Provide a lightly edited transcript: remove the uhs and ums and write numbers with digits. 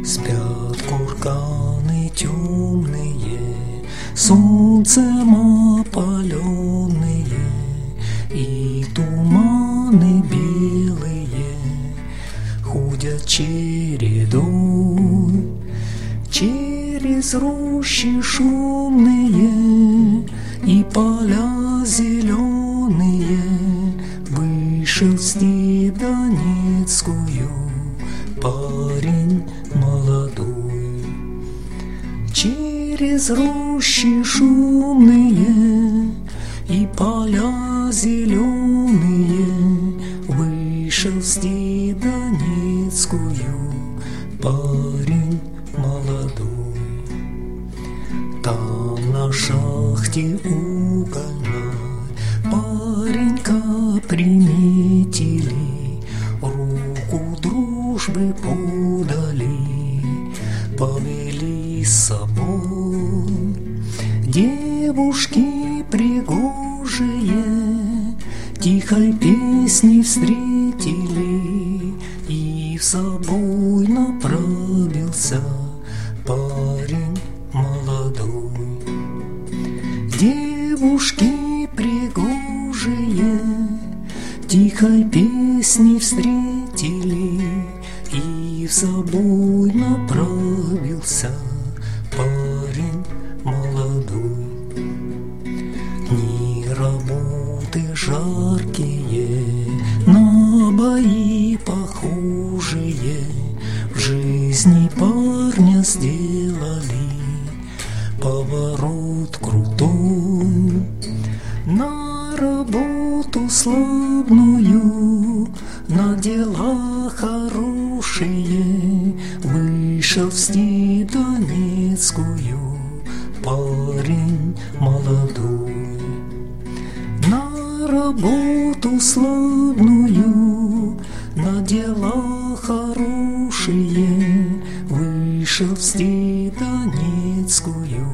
Спят курганы темные, солнцем опаленные, и туманы белые ходят чередой через рощи шумные и поля зеленые. Вышел в степь Донецкую парень молодой. Через рощи шумные и поля зеленые вышел в степь Донецкую парень молодой. Там на шахте угольной паренька приметили, руку дружбы подали, повели с собой. Девушки пригожие тихой песней встретили, и в собой направился парень молодой. Девушки пригожие тихой песней встретили, и в собой направился парень молодой. Дни работы жаркие, на бои похожие в жизни парня сделали поворот крутой. На работу славную, на дела хорошие вышел в степь Донецкую парень молодой. На работу славную, на дела хорошие вышел в степь Донецкую